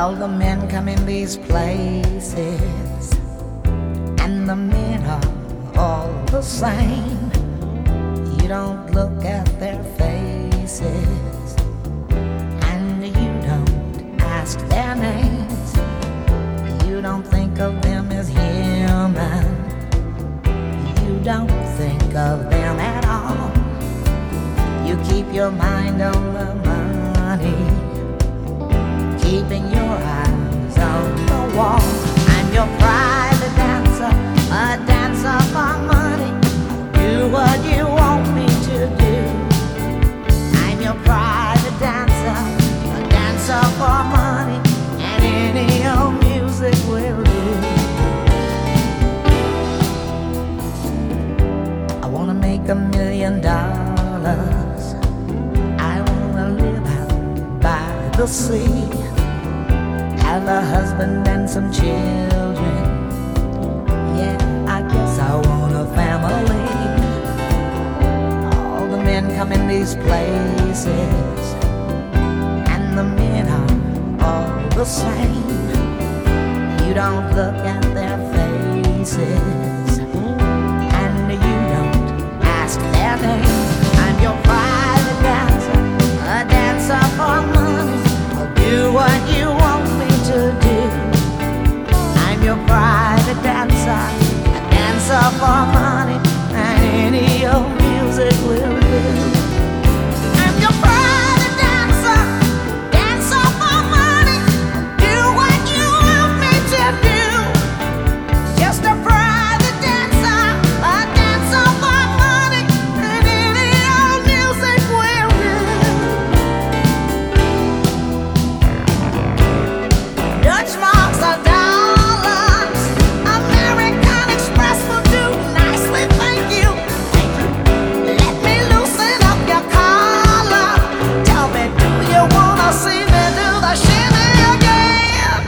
All the men come in these places, and the men are all the same. You don't look at their faces, and you don't ask their names. You don't think of them as human. You don't think of them at all. You keep your mind on the money, keeping your eyes on the wall. I'm your private dancer, a dancer for money. Do what you want me to do. I'm your private dancer, a dancer for money, and any old music will do. I wanna make $1 million. I wanna live out by the sea, have a husband and some children. Yeah, I guess I want a family. All the men come in these places, and the men are all the same. You don't look at their faces, and you don't ask their name. I'm your private dancer, a dancer for money. I'll do what you want me to do. I'm your private dancer, a dancer for money, and any old music will do. I'm your private dancer, dancer for money. Do what you want me to do. Just a private dancer, a dancer for money, and any old music will do. Dutch marks are dollars, American Express will do nicely, thank you. Let me loosen up your collar. Tell me, do you wanna see me do the shimmy again?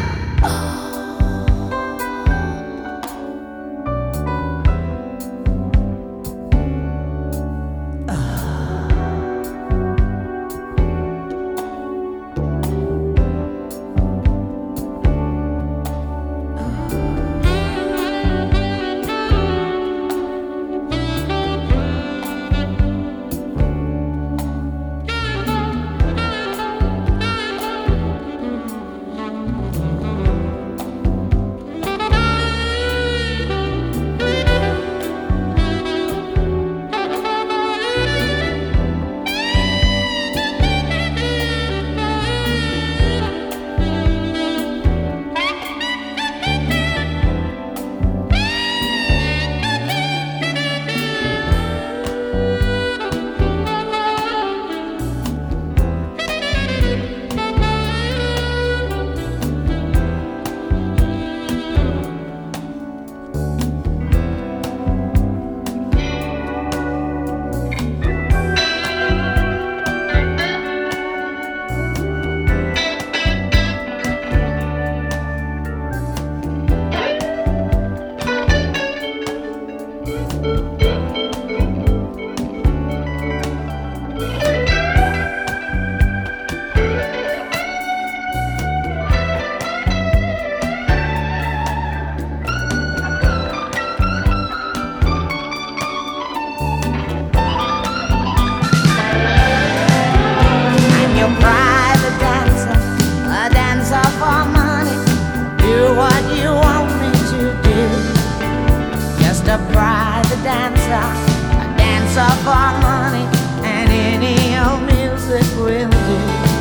I'm your private dancer, a dancer for money. Do what you want me to do. Just a private dancer, a dancer for money, and any old music will do.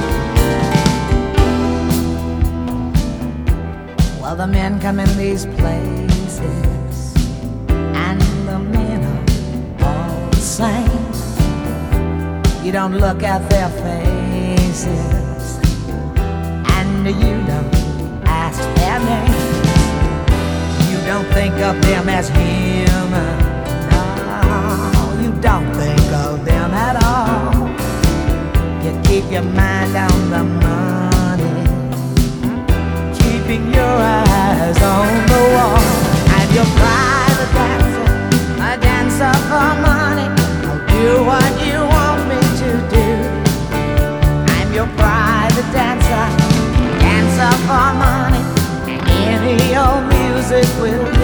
Well, the men come in these places, and the men are all the same. You don't look at their faces, and you don't ask their names. You don't think of them as human. No, you don't think of them at all. You keep your mind on the money, keeping your eyes on the wall. I'm your private dancer, a dancer for money. I'll do what you want me to do. I'm your private dancer, dancer for money. music will